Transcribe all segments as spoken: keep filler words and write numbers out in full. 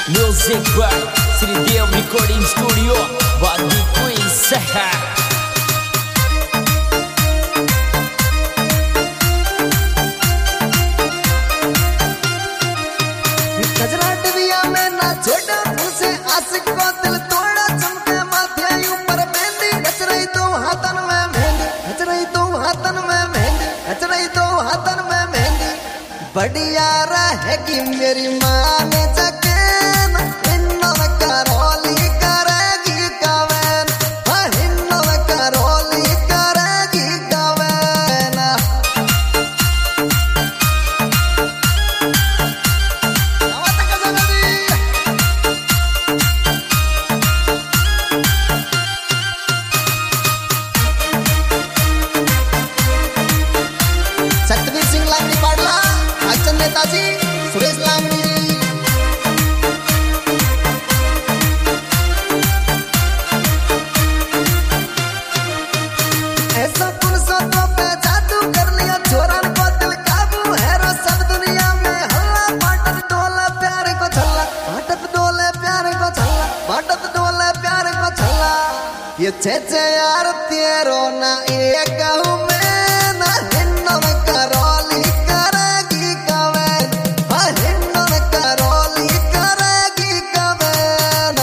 Music by Sridev Recording Studio, Badi Queen Saha. गजरा डिबिया में ना छोड़ा तुझसे आशिक को दिल तोड़ा चमके माथे ऊपर मेहंदी गजराई तो हाथन में मेहंदी गजराई तो हाथन में मेहंदी गजराई तो हाथन में मेहंदी बढ़िया रहेगी मेरी माँ ने जके हिन्नों करोली करेगी कवेन हाँ हिन्नों करोली करेगी कवेन सतवीर सिंह लांगड़ी पाडला अच्चन नेताजी सुरेश लांगड़ी जी ऐसा पुरुषों तो पे जादू कर लिया छोरन को दिल काबू है रो सब दुनिया में हल्ला पाटत डोले प्यार को छल्ला पाटत डोले प्यार को छल्ला पाटत डोले प्यार को छल्ला ये छे छे यार तेरो ना एक कहूँ मैं ना हिन्नों करोली करेगी कवेन हाँ हिन्नों करोली करेगी कवेन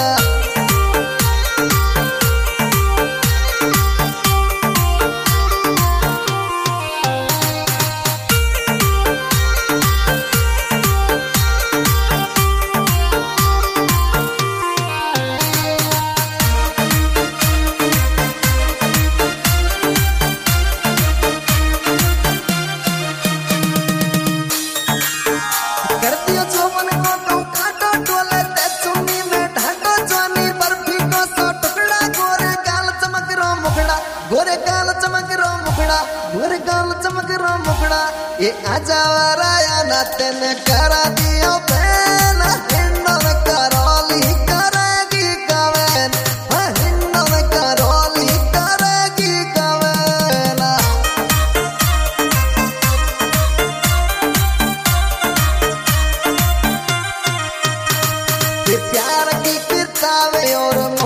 कर दियो चौवन को तो काटो डोले ते चुन्नी में ढाको जवानी बर्फी को सौ टुकड़ा गोरे गाल चमक रो मुखड़ा गोरे गाल चमक रो मुखड़ा गोरे गाल चमक रो मुखड़ा ये आजा वराया ना तेने करा दियो बैन हिन्नों करोली करेगी कवेन हाँ हिन्नों करोली करेगी कवेन ये प्यार की किताबें और